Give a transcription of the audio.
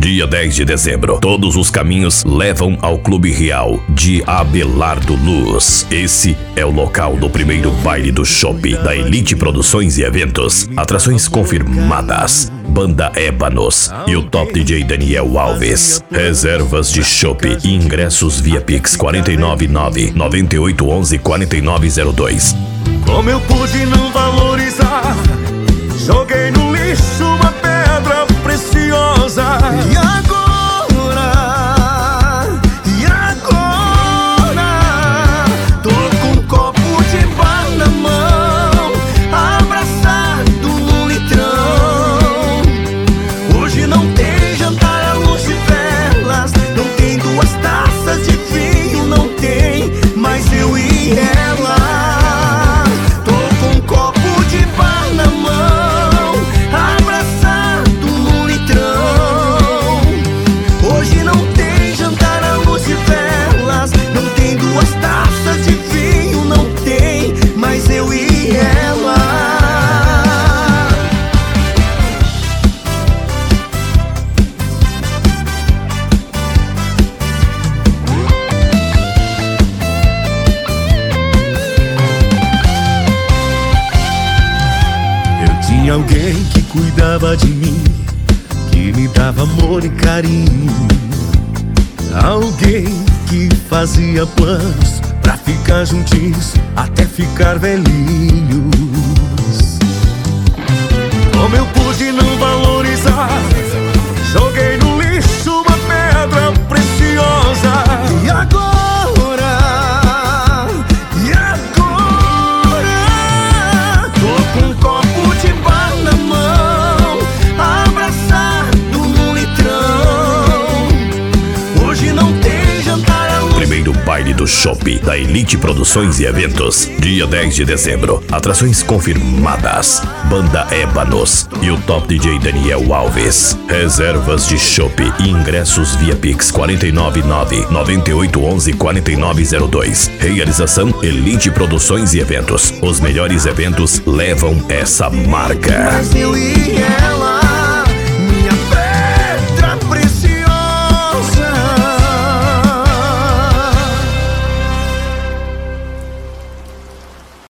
dia 10 de dezembro. Todos os caminhos levam ao Clube Real de Abelardo Luz. Esse é o local do primeiro baile do Chopp da Elite Produções e Eventos. Atrações confirmadas: Banda Ébanos e o top DJ Daniel Alves. Reservas de chopp e ingressos via Pix 499-9811-4902. Como eu pude não valorizar? Joguei no lixo uma pedra preciosa. E agora? Tô com um copo de bar na mão, abraçado num litrão. Hoje não tem jantar à luz de velas, não tem duas taças de vinho, não tem, mas eu e ela. Tinha alguém que cuidava de mim, que me dava amor e carinho. Alguém que fazia planos pra ficar juntinhos até ficar velhinhos. Como eu pude não valorizar? Joguei no lixo uma pedra preciosa. E agora? Tô com um copo de bar na mão, abraçado num litrão. Hoje não tem jantar à luz. Primeiro baile do Chopp da Elite Produções e Eventos, dia 10 de dezembro. Atrações confirmadas: Banda Ébanos e o top DJ Daniel Alves. Reservas de chopp e ingressos via Pix 499-9811-4902. Realização Elite Produções e Eventos. Os melhores eventos levam essa marca. Mas eu ia